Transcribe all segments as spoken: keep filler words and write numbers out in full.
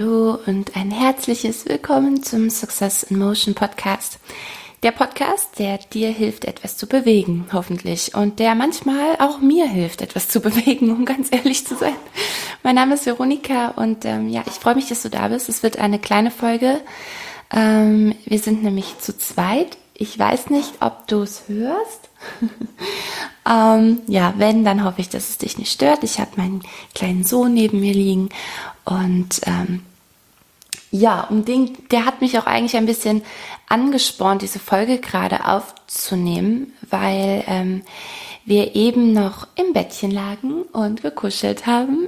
Hallo und ein herzliches Willkommen zum Success in Motion Podcast. Der Podcast, der dir hilft, etwas zu bewegen, hoffentlich. Und der manchmal auch mir hilft, etwas zu bewegen, um ganz ehrlich zu sein. Mein Name ist Veronika und ähm, ja, ich freue mich, dass du da bist. Es wird eine kleine Folge. Ähm, wir sind nämlich zu zweit. Ich weiß nicht, ob du es hörst. ähm, ja, wenn, dann hoffe ich, dass es dich nicht stört. Ich habe meinen kleinen Sohn neben mir liegen und ähm, ja, um den, der hat mich auch eigentlich ein bisschen angespornt, diese Folge gerade aufzunehmen, weil ähm, wir eben noch im Bettchen lagen und gekuschelt haben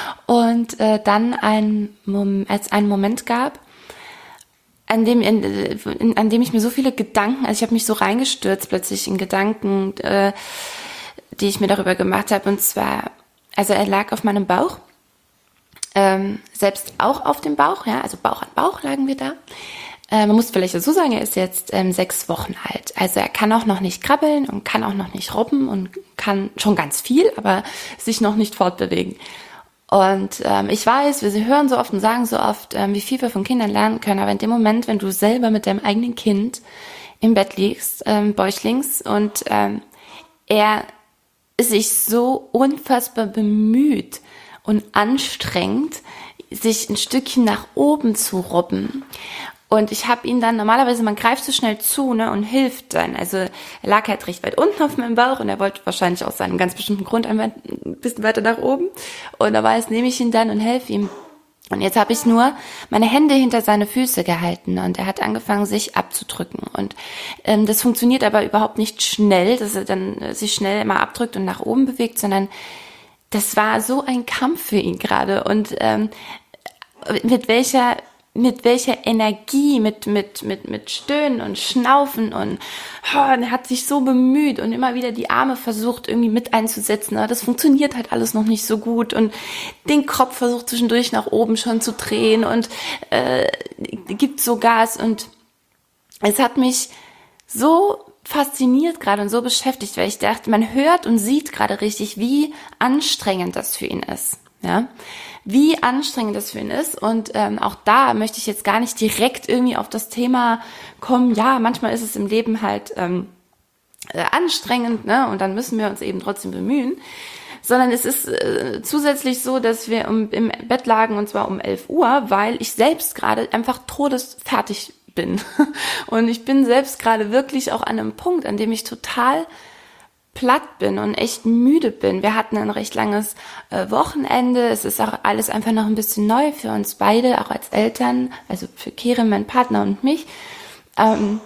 und äh, dann ein, als einen Moment gab, an dem, in, in, an dem ich mir so viele Gedanken, also ich habe mich so reingestürzt plötzlich in Gedanken, äh, die ich mir darüber gemacht habe. Und zwar, also er lag auf meinem Bauch, ähm, selbst auch auf dem Bauch, ja, also Bauch an Bauch lagen wir da. Äh, man muss vielleicht dazu sagen, er ist jetzt ähm, sechs Wochen alt. Also er kann auch noch nicht krabbeln und kann auch noch nicht robben und kann schon ganz viel, aber sich noch nicht fortbewegen. Und ähm, ich weiß, wir hören so oft und sagen so oft, ähm, wie viel wir von Kindern lernen können, aber in dem Moment, wenn du selber mit deinem eigenen Kind im Bett liegst, ähm, bäuchlings, und ähm, er sich so unfassbar bemüht und anstrengt, sich ein Stückchen nach oben zu robben. Und ich habe ihn dann, normalerweise, man greift so schnell zu, ne, und hilft dann. Also er lag halt recht weit unten auf meinem Bauch und er wollte wahrscheinlich aus seinem ganz bestimmten Grund ein bisschen weiter nach oben. Und da war es, nehme ich ihn dann und helfe ihm. Und jetzt habe ich nur meine Hände hinter seine Füße gehalten und er hat angefangen, sich abzudrücken. Und ähm, das funktioniert aber überhaupt nicht schnell, dass er dann äh, sich schnell immer abdrückt und nach oben bewegt, sondern das war so ein Kampf für ihn gerade. Und ähm, mit welcher mit welcher Energie, mit mit mit mit Stöhnen und Schnaufen und, oh, und er hat sich so bemüht und immer wieder die Arme versucht irgendwie mit einzusetzen, aber das funktioniert halt alles noch nicht so gut und den Kopf versucht zwischendurch nach oben schon zu drehen und äh, gibt so Gas und es hat mich so fasziniert gerade und so beschäftigt, weil ich dachte, man hört und sieht gerade richtig, wie anstrengend das für ihn ist, ja. Wie anstrengend das für ihn ist und ähm, auch da möchte ich jetzt gar nicht direkt irgendwie auf das Thema kommen, ja, manchmal ist es im Leben halt ähm, äh, anstrengend, ne, und dann müssen wir uns eben trotzdem bemühen, sondern es ist äh, zusätzlich so, dass wir um, im Bett lagen und zwar um elf Uhr, weil ich selbst gerade einfach todesfertig bin und ich bin selbst gerade wirklich auch an einem Punkt, an dem ich total platt bin und echt müde bin. Wir hatten ein recht langes äh, Wochenende. Es ist auch alles einfach noch ein bisschen neu für uns beide, auch als Eltern, also für Kerem, mein Partner und mich. Ähm,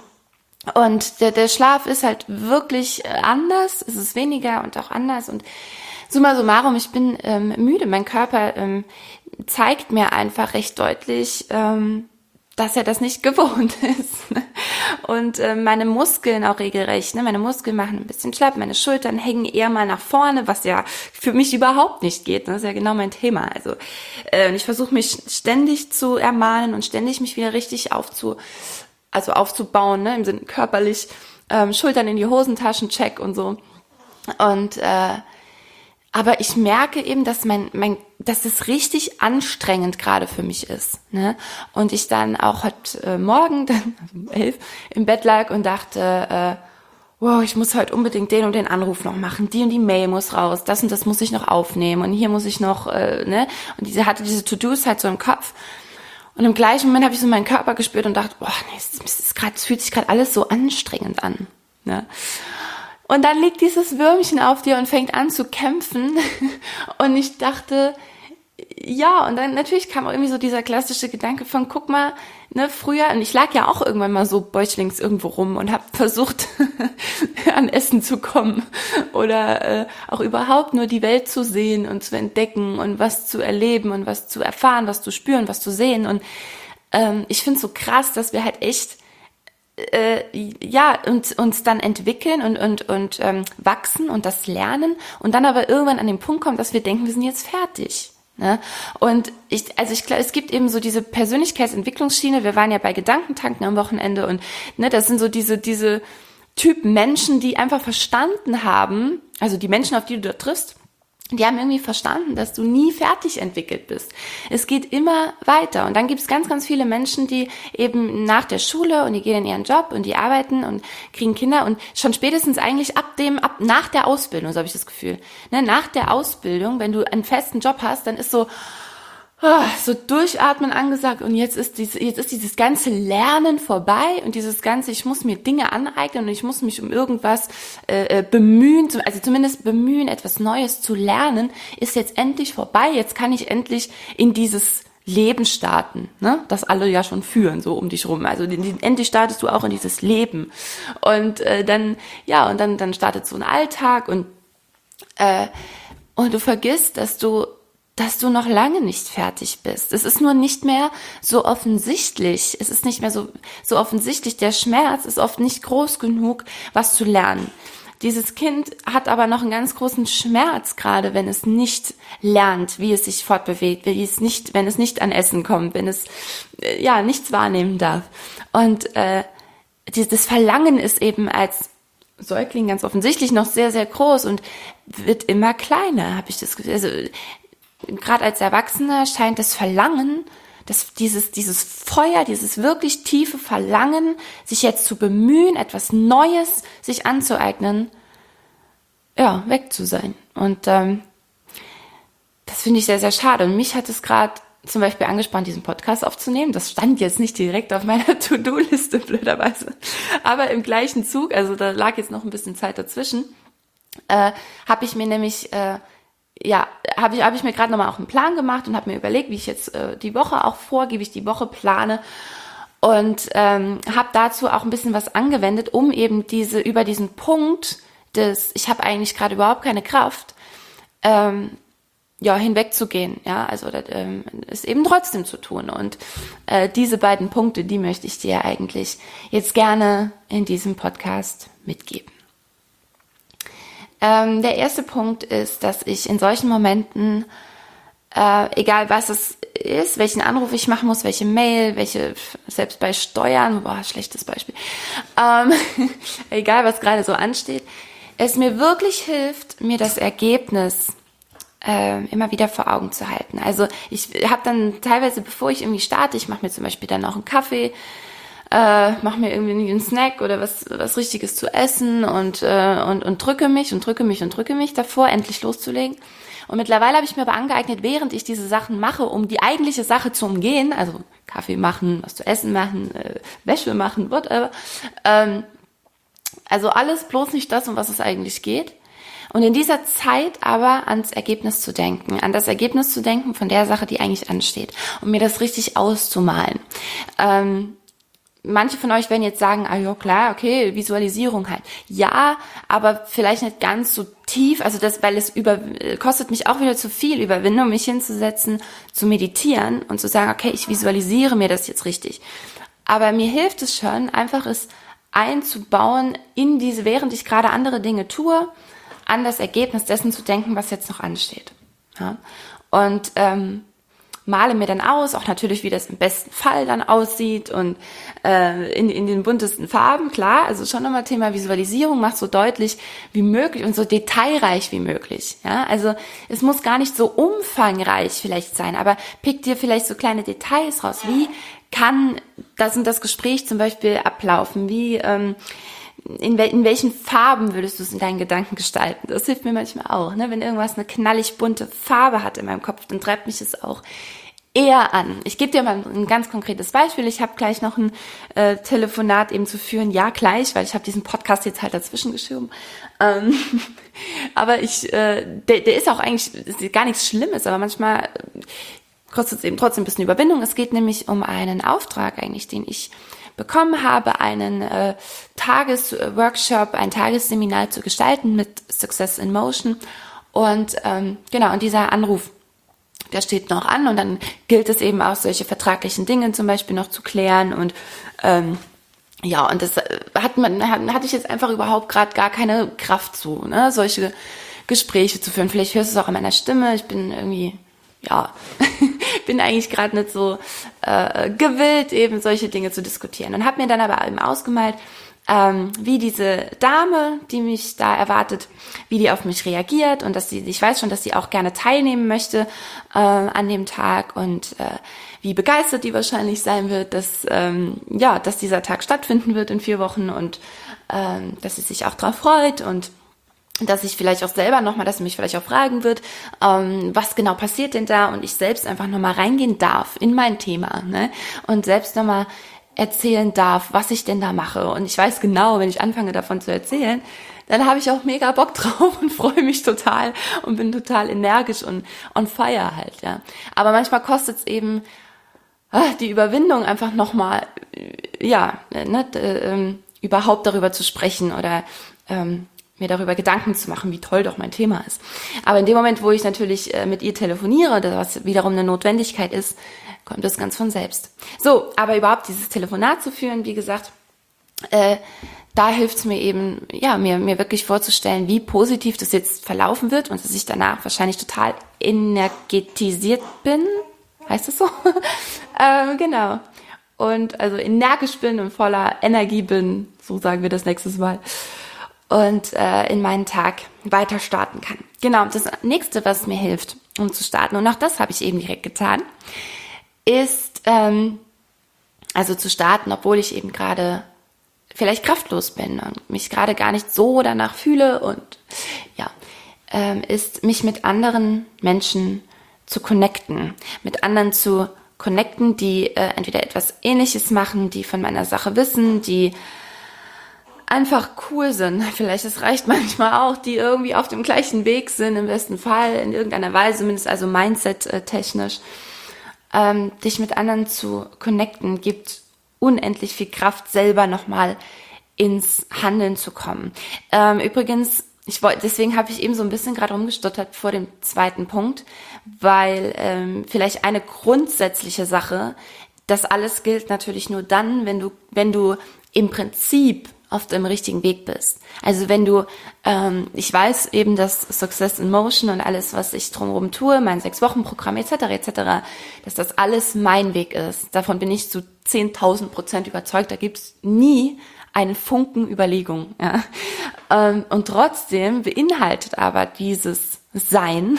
und der, der Schlaf ist halt wirklich anders. Es ist weniger und auch anders. Und summa summarum, ich bin ähm, müde. Mein Körper ähm, zeigt mir einfach recht deutlich, ähm, dass er das nicht gewohnt ist. Und äh, meine Muskeln auch regelrecht, ne? Meine Muskeln machen ein bisschen schlapp, meine Schultern hängen eher mal nach vorne, was ja für mich überhaupt nicht geht. Das ist ja genau mein Thema. Also äh, ich versuche mich ständig zu ermahnen und ständig mich wieder richtig aufzu, also aufzubauen, ne? Im Sinne körperlich, ähm, Schultern in die Hosentaschen, check und so. Und äh, aber ich merke eben, dass mein, mein, dass es richtig anstrengend gerade für mich ist, ne? Und ich dann auch heute äh, Morgen, dann also um elf, im Bett lag und dachte, äh, wow, ich muss heute unbedingt den und den Anruf noch machen, die und die Mail muss raus, das und das muss ich noch aufnehmen und hier muss ich noch, äh, ne? Und diese hatte diese To-Dos halt so im Kopf. Und im gleichen Moment habe ich so meinen Körper gespürt und dachte, boah, nee, es, es, ist grad, es fühlt sich gerade alles so anstrengend an, ne? Und dann liegt dieses Würmchen auf dir und fängt an zu kämpfen. Und ich dachte, ja, und dann natürlich kam auch irgendwie so dieser klassische Gedanke von, guck mal, ne, früher, und ich lag ja auch irgendwann mal so bäuchlings irgendwo rum und habe versucht, an Essen zu kommen oder äh, auch überhaupt nur die Welt zu sehen und zu entdecken und was zu erleben und was zu erfahren, was zu spüren, was zu sehen. Und ähm, ich finde es so krass, dass wir halt echt Äh, ja, uns, uns dann entwickeln und, und, und ähm, wachsen und das lernen und dann aber irgendwann an den Punkt kommen, dass wir denken, wir sind jetzt fertig. Ne? Und ich, also ich glaube, es gibt eben so diese Persönlichkeitsentwicklungsschiene. Wir waren ja bei Gedankentanken am Wochenende und ne, das sind so diese, diese Typen Menschen, die einfach verstanden haben, also die Menschen, auf die du da triffst, die haben irgendwie verstanden, dass du nie fertig entwickelt bist. Es geht immer weiter. Und dann gibt es ganz, ganz viele Menschen, die eben nach der Schule und die gehen in ihren Job und die arbeiten und kriegen Kinder und schon spätestens eigentlich ab dem, ab nach der Ausbildung, so habe ich das Gefühl. Ne, nach der Ausbildung, wenn du einen festen Job hast, dann ist so, oh, so durchatmen angesagt und jetzt ist diese, jetzt ist dieses ganze Lernen vorbei und dieses ganze, ich muss mir Dinge aneignen und ich muss mich um irgendwas äh, bemühen, also zumindest bemühen, etwas Neues zu lernen, ist jetzt endlich vorbei. Jetzt kann ich endlich in dieses Leben starten, ne? Das alle ja schon führen, so um dich rum. Also die, die, endlich startest du auch in dieses Leben und äh, dann, ja, und dann dann startet so ein Alltag und äh, und du vergisst, dass du dass du noch lange nicht fertig bist. Es ist nur nicht mehr so offensichtlich. Es ist nicht mehr so, so offensichtlich. Der Schmerz ist oft nicht groß genug, was zu lernen. Dieses Kind hat aber noch einen ganz großen Schmerz, gerade wenn es nicht lernt, wie es sich fortbewegt, wie es nicht, wenn es nicht an Essen kommt, wenn es äh, ja nichts wahrnehmen darf. Und äh, dieses Verlangen ist eben als Säugling ganz offensichtlich noch sehr, sehr groß und wird immer kleiner, habe ich das Gefühl. Also gerade als Erwachsener scheint das Verlangen, das, dieses, dieses Feuer, dieses wirklich tiefe Verlangen, sich jetzt zu bemühen, etwas Neues sich anzueignen, ja, weg zu sein. Und ähm, das finde ich sehr, sehr schade. Und mich hat es gerade zum Beispiel angespannt, diesen Podcast aufzunehmen. Das stand jetzt nicht direkt auf meiner To-Do-Liste, blöderweise. Aber im gleichen Zug, also da lag jetzt noch ein bisschen Zeit dazwischen, äh, habe ich mir nämlich... Äh, ja, habe ich, hab ich mir gerade nochmal auch einen Plan gemacht und habe mir überlegt, wie ich jetzt äh, die Woche auch vorgehe, wie ich die Woche plane und ähm, habe dazu auch ein bisschen was angewendet, um eben diese über diesen Punkt des, ich habe eigentlich gerade überhaupt keine Kraft, ähm, ja, hinwegzugehen, ja, also das, ähm, ist eben trotzdem zu tun und äh, diese beiden Punkte, die möchte ich dir eigentlich jetzt gerne in diesem Podcast mitgeben. Ähm, der erste Punkt ist, dass ich in solchen Momenten, äh, egal was es ist, welchen Anruf ich machen muss, welche Mail, welche, selbst bei Steuern, boah, schlechtes Beispiel, ähm, egal was gerade so ansteht, es mir wirklich hilft, mir das Ergebnis äh, immer wieder vor Augen zu halten. Also ich habe dann teilweise, bevor ich irgendwie starte, ich mache mir zum Beispiel dann auch einen Kaffee, Äh, mach mir irgendwie einen Snack oder was was Richtiges zu essen und äh, und und drücke mich und drücke mich und drücke mich davor, endlich loszulegen. Und mittlerweile habe ich mir aber angeeignet, während ich diese Sachen mache, um die eigentliche Sache zu umgehen, also Kaffee machen, was zu essen machen, äh, Wäsche machen, whatever, ähm, also alles bloß nicht das, um was es eigentlich geht. Und in dieser Zeit aber ans Ergebnis zu denken, an das Ergebnis zu denken von der Sache, die eigentlich ansteht, um mir das richtig auszumalen. Ähm, Manche von euch werden jetzt sagen, ah ja klar, okay, Visualisierung halt. Ja, aber vielleicht nicht ganz so tief, also das, weil es über, kostet mich auch wieder zu viel Überwindung, mich hinzusetzen, zu meditieren und zu sagen, okay, ich visualisiere mir das jetzt richtig. Aber mir hilft es schon, einfach es einzubauen in diese, während ich gerade andere Dinge tue, an das Ergebnis dessen zu denken, was jetzt noch ansteht. Ja? Und ähm, male mir dann aus, auch natürlich, wie das im besten Fall dann aussieht und äh, in, in den buntesten Farben, klar, also schon nochmal Thema Visualisierung, macht so deutlich wie möglich und so detailreich wie möglich, ja, also es muss gar nicht so umfangreich vielleicht sein, aber pick dir vielleicht so kleine Details raus, wie kann das und das Gespräch zum Beispiel ablaufen, wie, ähm, In, wel- in welchen Farben würdest du es in deinen Gedanken gestalten? Das hilft mir manchmal auch. Ne? Wenn irgendwas eine knallig bunte Farbe hat in meinem Kopf, dann treibt mich es auch eher an. Ich gebe dir mal ein ganz konkretes Beispiel. Ich habe gleich noch ein äh, Telefonat eben zu führen. Ja, gleich, weil ich habe diesen Podcast jetzt halt dazwischen geschoben. Ähm, aber ich, äh, der, der ist auch eigentlich ist gar nichts Schlimmes, aber manchmal kostet es eben trotzdem ein bisschen Überwindung. Es geht nämlich um einen Auftrag eigentlich, den ich bekommen habe, einen äh, Tagesworkshop, ein Tagesseminar zu gestalten mit Success in Motion. Und ähm, genau, und dieser Anruf, der steht noch an und dann gilt es eben auch, solche vertraglichen Dinge zum Beispiel noch zu klären und ähm, ja, und das hat man, hat, hatte ich jetzt einfach überhaupt gerade gar keine Kraft zu, ne, solche Gespräche zu führen. Vielleicht hörst du es auch an meiner Stimme, ich bin irgendwie, ja, bin eigentlich gerade nicht so äh, gewillt, eben solche Dinge zu diskutieren. Und habe mir dann aber eben ausgemalt, ähm, wie diese Dame, die mich da erwartet, wie die auf mich reagiert und dass sie, ich weiß schon, dass sie auch gerne teilnehmen möchte äh, an dem Tag und äh, wie begeistert die wahrscheinlich sein wird, dass ähm, ja, dass dieser Tag stattfinden wird in vier Wochen und ähm, dass sie sich auch drauf freut und dass ich vielleicht auch selber nochmal, dass sie mich vielleicht auch fragen wird, ähm, was genau passiert denn da und ich selbst einfach nochmal reingehen darf in mein Thema, ne? Und selbst nochmal erzählen darf, was ich denn da mache. Und ich weiß genau, wenn ich anfange davon zu erzählen, dann habe ich auch mega Bock drauf und freue mich total und bin total energisch und on fire halt, ja. Aber manchmal kostet es eben ah, die Überwindung einfach nochmal, ja, ne, äh, überhaupt darüber zu sprechen oder ähm, mir darüber Gedanken zu machen, wie toll doch mein Thema ist. Aber in dem Moment, wo ich natürlich äh, mit ihr telefoniere, was wiederum eine Notwendigkeit ist, kommt das ganz von selbst. So, aber überhaupt dieses Telefonat zu führen, wie gesagt, äh, da hilft es mir eben, ja, mir, mir wirklich vorzustellen, wie positiv das jetzt verlaufen wird und dass ich danach wahrscheinlich total energetisiert bin. Heißt das so? ähm, genau. Und also energisch bin und voller Energie bin, so sagen wir das nächstes Mal. Und äh, in meinen Tag weiter starten kann. Genau, das nächste, was mir hilft, um zu starten, und auch das habe ich eben direkt getan, ist, ähm, also zu starten, obwohl ich eben gerade vielleicht kraftlos bin und mich gerade gar nicht so danach fühle und ja, ähm, ist mich mit anderen Menschen zu connecten, mit anderen zu connecten, die äh, entweder etwas Ähnliches machen, die von meiner Sache wissen, die einfach cool sind. Vielleicht, es reicht manchmal auch, die irgendwie auf dem gleichen Weg sind, im besten Fall, in irgendeiner Weise, zumindest also Mindset-technisch. Ähm, dich mit anderen zu connecten, gibt unendlich viel Kraft, selber nochmal ins Handeln zu kommen. Ähm, übrigens, ich wollte, deswegen habe ich eben so ein bisschen gerade rumgestottert vor dem zweiten Punkt, weil ähm, vielleicht eine grundsätzliche Sache, das alles gilt natürlich nur dann, wenn du, wenn du im Prinzip auf dem richtigen Weg bist. Also wenn du, ähm, ich weiß eben, dass Success in Motion und alles, was ich drumherum tue, mein Sechs-Wochen-Programm et cetera et cetera, dass das alles mein Weg ist. Davon bin ich zu zehntausend Prozent überzeugt. Da gibt's nie einen Funken Überlegung. Ja. Ähm, und trotzdem beinhaltet aber dieses Sein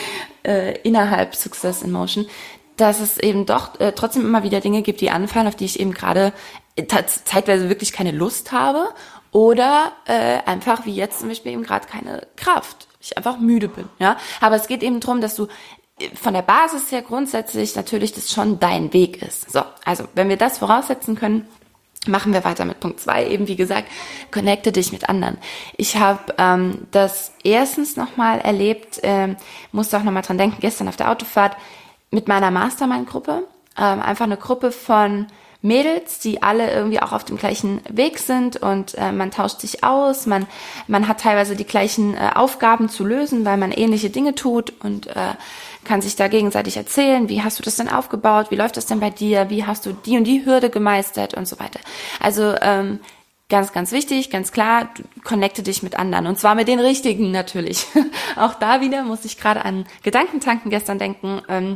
äh, innerhalb Success in Motion, dass es eben doch äh, trotzdem immer wieder Dinge gibt, die anfallen, auf die ich eben gerade zeitweise wirklich keine Lust habe oder äh, einfach wie jetzt zum Beispiel eben gerade keine Kraft. Ich einfach müde bin, ja. Aber es geht eben darum, dass du von der Basis her grundsätzlich natürlich das schon dein Weg ist. So, also wenn wir das voraussetzen können, machen wir weiter mit Punkt zwei. Eben wie gesagt, connecte dich mit anderen. Ich habe ähm, das erstens nochmal erlebt, ähm, musste auch nochmal dran denken, gestern auf der Autofahrt mit meiner Mastermind-Gruppe. Ähm, einfach eine Gruppe von Mädels, die alle irgendwie auch auf dem gleichen Weg sind und äh, man tauscht sich aus, man man hat teilweise die gleichen äh, Aufgaben zu lösen, weil man ähnliche Dinge tut und äh, kann sich da gegenseitig erzählen, wie hast du das denn aufgebaut, wie läuft das denn bei dir, wie hast du die und die Hürde gemeistert und so weiter. Also ähm, ganz, ganz wichtig, ganz klar, du connecte dich mit anderen und zwar mit den Richtigen natürlich. Auch da wieder muss ich gerade an Gedankentanken gestern denken, ähm,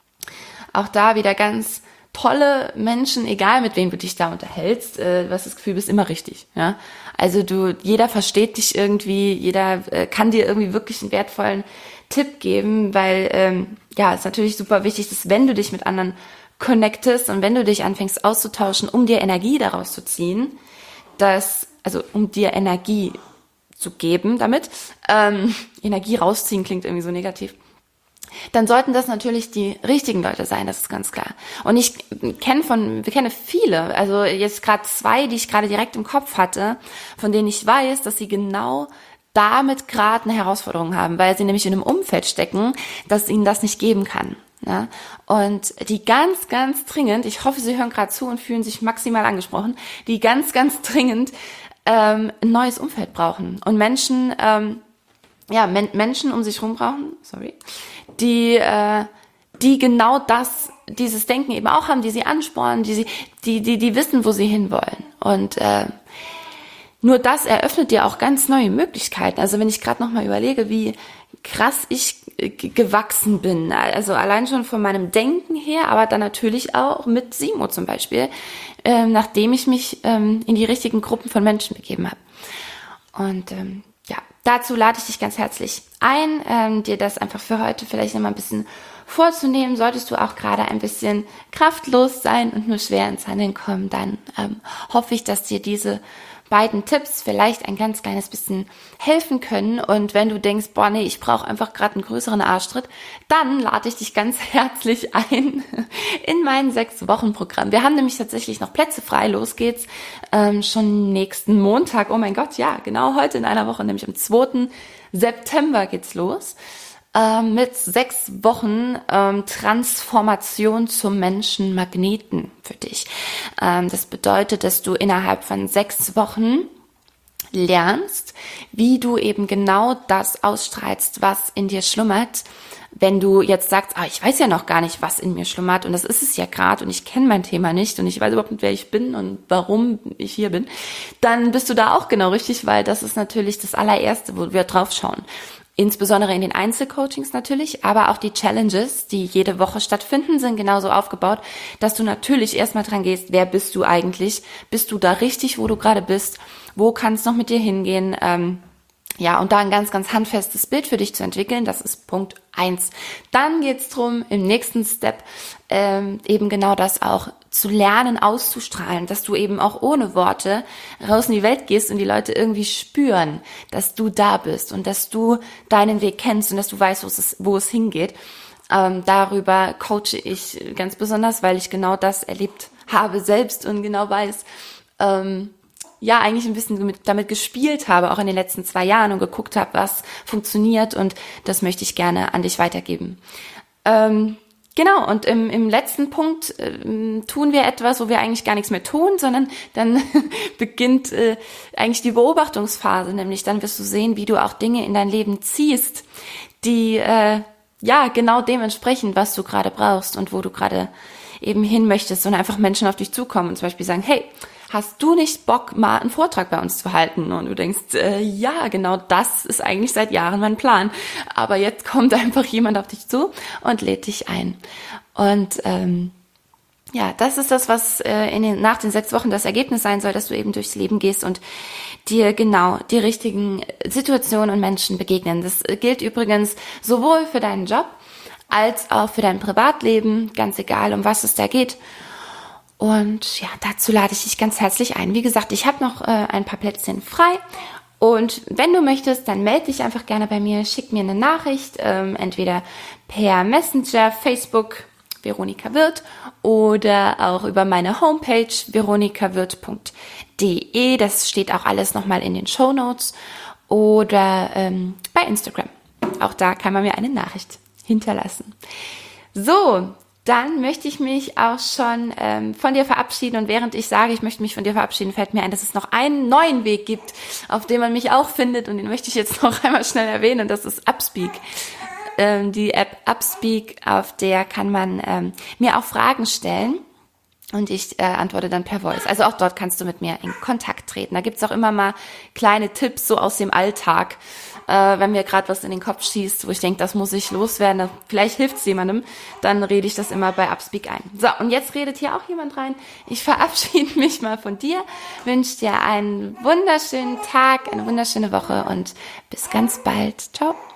auch da wieder ganz tolle Menschen, egal mit wem du dich da unterhältst, äh, du hast das Gefühl, du bist immer richtig, ja. Also du, jeder versteht dich irgendwie, jeder äh, kann dir irgendwie wirklich einen wertvollen Tipp geben, weil, ähm, ja, es ist natürlich super wichtig, dass wenn du dich mit anderen connectest und wenn du dich anfängst auszutauschen, um dir Energie daraus zu ziehen, dass, also um dir Energie zu geben damit, ähm, Energie rausziehen klingt irgendwie so negativ, dann sollten das natürlich die richtigen Leute sein, das ist ganz klar. Und ich kenne von, wir kennen viele, also jetzt gerade zwei, die ich gerade direkt im Kopf hatte, von denen ich weiß, dass sie genau damit gerade eine Herausforderung haben, weil sie nämlich in einem Umfeld stecken, das ihnen das nicht geben kann. Ja? Und die ganz, ganz dringend, ich hoffe, sie hören gerade zu und fühlen sich maximal angesprochen, die ganz, ganz dringend ähm, ein neues Umfeld brauchen und Menschen, ähm, ja, Men- Menschen um sich rum brauchen, sorry, die, äh, die genau das, dieses Denken eben auch haben, die sie anspornen, die sie, die, die, die wissen, wo sie hinwollen. Und äh, nur das eröffnet dir auch ganz neue Möglichkeiten. Also wenn ich gerade nochmal überlege, wie krass ich g- gewachsen bin, also allein schon von meinem Denken her, aber dann natürlich auch mit Simo zum Beispiel, ähm, nachdem ich mich ähm, in die richtigen Gruppen von Menschen begeben habe. Und ähm, ja, dazu lade ich dich ganz herzlich ein, ähm, dir das einfach für heute vielleicht nochmal ein bisschen vorzunehmen. Solltest du auch gerade ein bisschen kraftlos sein und nur schwer ins Handeln kommen, dann ähm, hoffe ich, dass dir diese beiden Tipps vielleicht ein ganz kleines bisschen helfen können. Und wenn du denkst, boah, nee, ich brauche einfach gerade einen größeren Arschtritt, dann lade ich dich ganz herzlich ein in mein Sechs-Wochen-Programm. Wir haben nämlich tatsächlich noch Plätze frei. Los geht's ähm, schon nächsten Montag. Oh mein Gott, ja, genau heute in einer Woche, nämlich am zweiten September geht's los. Mit sechs Wochen ähm, Transformation zum Menschenmagneten für dich. Ähm, das bedeutet, dass du innerhalb von sechs Wochen lernst, wie du eben genau das ausstrahlst, was in dir schlummert. Wenn du jetzt sagst, ah, ich weiß ja noch gar nicht, was in mir schlummert und das ist es ja gerade und ich kenne mein Thema nicht und ich weiß überhaupt nicht, wer ich bin und warum ich hier bin, dann bist du da auch genau richtig, weil das ist natürlich das allererste, wo wir drauf schauen. Insbesondere in den Einzelcoachings natürlich, aber auch die Challenges, die jede Woche stattfinden, sind genauso aufgebaut, dass du natürlich erstmal dran gehst, wer bist du eigentlich? Bist du da richtig, wo du gerade bist? Wo kann es noch mit dir hingehen? Ähm, ja, und da ein ganz, ganz handfestes Bild für dich zu entwickeln, das ist Punkt eins. Dann geht's drum, im nächsten Step ähm, eben genau das auch zu lernen, auszustrahlen, dass du eben auch ohne Worte raus in die Welt gehst und die Leute irgendwie spüren, dass du da bist und dass du deinen Weg kennst und dass du weißt, wo es, wo es hingeht. Ähm, darüber coache ich ganz besonders, weil ich genau das erlebt habe selbst und genau weiß, ähm, ja, eigentlich ein bisschen damit, damit gespielt habe, auch in den letzten zwei Jahren und geguckt habe, was funktioniert und das möchte ich gerne an dich weitergeben. Ähm, Genau, und im, im letzten Punkt äh, tun wir etwas, wo wir eigentlich gar nichts mehr tun, sondern dann beginnt äh, eigentlich die Beobachtungsphase, nämlich dann wirst du sehen, wie du auch Dinge in dein Leben ziehst, die äh, ja genau dementsprechend, was du gerade brauchst und wo du gerade eben hin möchtest und einfach Menschen auf dich zukommen und zum Beispiel sagen, hey, hast du nicht Bock, mal einen Vortrag bei uns zu halten? Und du denkst, äh, ja, genau das ist eigentlich seit Jahren mein Plan. Aber jetzt kommt einfach jemand auf dich zu und lädt dich ein. Und ähm, ja, das ist das, was äh, in den, nach den sechs Wochen das Ergebnis sein soll, dass du eben durchs Leben gehst und dir genau die richtigen Situationen und Menschen begegnen. Das gilt übrigens sowohl für deinen Job als auch für dein Privatleben, ganz egal, um was es da geht. Und ja, dazu lade ich dich ganz herzlich ein. Wie gesagt, ich habe noch äh, ein paar Plätzchen frei. Und wenn du möchtest, dann melde dich einfach gerne bei mir, schick mir eine Nachricht, ähm, entweder per Messenger, Facebook, Veronika Wirth oder auch über meine Homepage veronikawirth punkt de. Das steht auch alles nochmal in den Shownotes oder ähm, bei Instagram. Auch da kann man mir eine Nachricht hinterlassen. So, dann möchte ich mich auch schon ähm, von dir verabschieden. Und während ich sage, ich möchte mich von dir verabschieden, fällt mir ein, dass es noch einen neuen Weg gibt, auf dem man mich auch findet. Und den möchte ich jetzt noch einmal schnell erwähnen. Und das ist Upspeak. Ähm, die App Upspeak, auf der kann man ähm, mir auch Fragen stellen. Und ich äh, antworte dann per Voice. Also auch dort kannst du mit mir in Kontakt treten. Da gibt's auch immer mal kleine Tipps so aus dem Alltag, äh, wenn mir gerade was in den Kopf schießt, wo ich denke, das muss ich loswerden, vielleicht hilft's jemandem, dann rede ich das immer bei Upspeak ein. So, und jetzt redet hier auch jemand rein. Ich verabschiede mich mal von dir, wünsche dir einen wunderschönen Tag, eine wunderschöne Woche und bis ganz bald. Ciao.